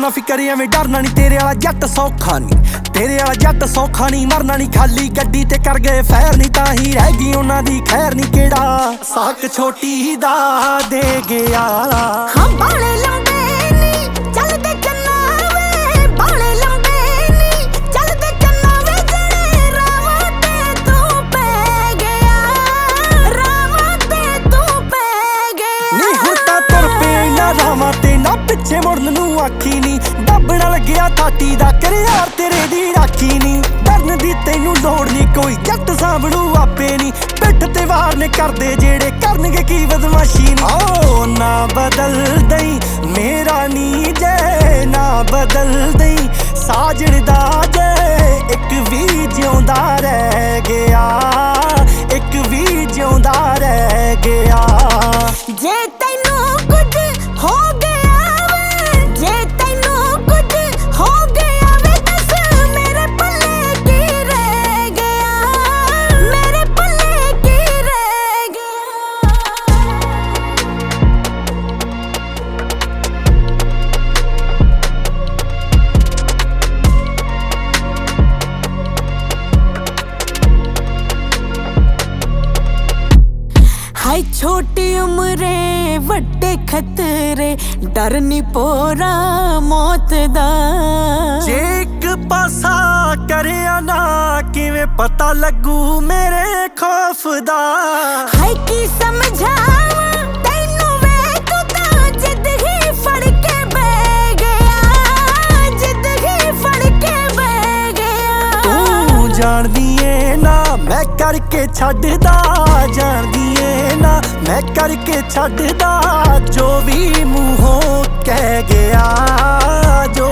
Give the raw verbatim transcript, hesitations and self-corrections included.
ਨਾ ਫਿਕਰ ਐਵੇਂ ਡਰਨਾ ਨਹੀਂ, ਤੇਰੇ ਵਾਲਾ ਜੱਟ ਸੌਖਾ ਨਹੀਂ, ਤੇਰੇ ਵਾਲਾ ਜੱਟ ਸੌਖਾ ਨਹੀਂ, ਮਰਨਾ ਨਹੀਂ ਖਾਲੀ ਗੱਡੀ ਤੇ ਕਰ ਗਏ ਫੈਰ ਨਹੀਂ, ਤਾਂ ਹੀ ਰਹਿ ਗਈ ਉਹਨਾਂ ਦੀ ਖੈਰ ਨਹੀਂ, ਕਿਹੜਾ ਸਾਕ ਛੋਟੀ ਦਾ ਦੇ ਗਿਆ। ਹਾਂ ਬਾਲੇ ਲੰਬੇ ਨੀ ਚੱਲਦੇ ਚੰਨਾ ਵੇ, ਬਾਲੇ ਲੰਬੇ ਨੀ ਚੱਲਦੇ ਚੰਨਾ ਵੇ, ਜਿਹੜੇ ਰਾਵਾਂ ਤੇ ਤੂੰ ਪੈ ਗਿਆ, ਰਾਵਾਂ ਤੇ ਤੂੰ ਪੈ ਗਿਆ। ਨੀ ਹੁਣ ਤਾਂ ਤੁਰ ਪਏ ਨਾ ਰਾਵਾਂ ਤੇ, ਨਾ ਪਿੱਛੇ ਮੁੜਨ ਨੂੰ ਆਖੀ ਨੀ, ਦੱਬਣ ਲੱਗਿਆ ਥਾਟੀ ਦਾ ਕਰਿਆਰ ਤੇਰੇ ਦੀ ਰਾਖੀ ਨੀ, ਡਰਨ ਦੀ ਤੈਨੂੰ ਲੋੜ ਨੀ ਕੋਈ, ਜੱਟ ਸਾਂਭਣੂ ਆਪੇ ਨੀ, ਪਿੱਠ ਤੇ ਵਾਰ ਨੇ ਕਰਦੇ ਜਿਹੜੇ ਕਰਨਗੇ ਕੀ ਬਦਮਾਸ਼ੀ ਨੀ। ਓ ਨਾ ਬਦਲ ਦਈ ਮੇਰਾ ਨੀ ਜੇ, ਨਾ ਬਦਲ ਦਈ ਸਾਜਣ ਦਾ ਜੇ, ਇੱਕ ਵੀ ਜਿਉਂਦਾ ਰਹਿ ਗਿਆ, ਇੱਕ ਵੀ ਜਿਉਂਦਾ ਰਹਿ ਗਿਆ। ਜੇ ਤੈਨੂੰ ਕੁਝ ਹੋ ਗਿਆ ਵੇ, ਜੇ ਤੈਨੂੰ ਕੁਝ ਹੋ ਗਿਆ ਵੇ, ਦੱਸ ਮੇਰੇ ਪੱਲੇ ਕੀ ਰਹਿ ਗਿਆ, ਮੇਰੇ ਪੱਲੇ ਕੀ ਰਹਿ ਗਿਆ। ਹਾਏ ਛੋਟੀ ਉਮਰੇ ਵੱਡੇ ਖਤਰੇ, ਡਰ ਨੀ ਪੋਰਾ ਮੌਤ ਦਾ, ਜੇ ਇੱਕ ਪਾਸਾ ਕਰਿਆ ਨਾ ਕਿਵੇਂ ਪਤਾ ਲੱਗੂ ਮੇਰੇ ਖੌਫ ਦਾ। ਹਾਏ ਕੀ ਸਮਝਾਵਾਂ ਤੈਨੂੰ ਵੇ, ਤੂੰ ਤਾਂ ਜਿੱਦ ਹੀ ਫੜ ਕੇ ਬਹਿ ਗਿਆ, ਜਿੱਦ ਹੀ ਫੜ ਕੇ ਬਹਿ ਗਿਆ। ਤੂੰ ਜਾਣਦੀ ਏ ਨਾ ਮੈਂ ਕਰਕੇ ਛੱਡਦਾ, ਜਾਣਦੀ ਏ ਨਾ ਮੈਂ ਕਰਕੇ ਛੱਡਦਾ, ਜੋ ਵੀ ਮੂੰਹੋਂ ਕਹਿ ਗਿਆ, ਜੋ